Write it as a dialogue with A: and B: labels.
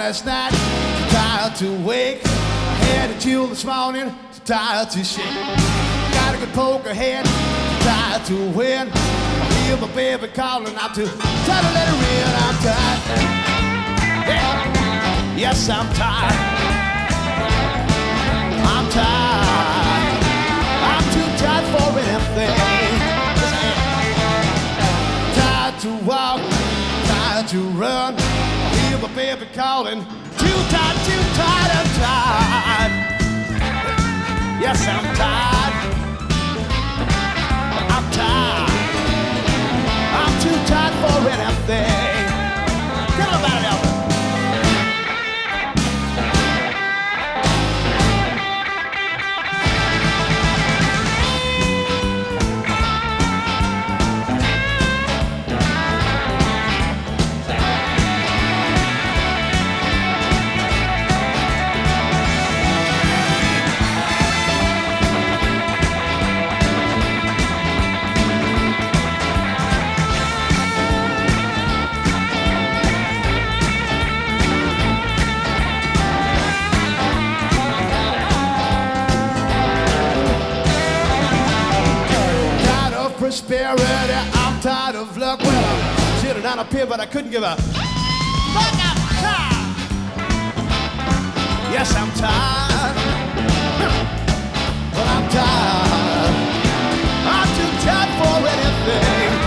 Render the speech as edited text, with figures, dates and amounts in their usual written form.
A: last night, too tired to wake. Had a chill this morning, too tired to shake. Got a good poker head, too tired to win. I hear my baby calling, I'm too tired to let her in. I'm tired, yeah. Yes, I'm tired. I'm tired. I'm too tired for anything. Tired to walk, tired to run. I hear my baby calling. Too tired, I'm tired. Yes, I'm tired. I'm tired. I'm too tired for anything. Tell them about it, Albert. Prosperity, I'm tired of luck. Well, I'm sitting down up here, but I couldn't give a fuck. I'm tired. Yes, I'm tired. But I'm tired. I'm too tired for anything.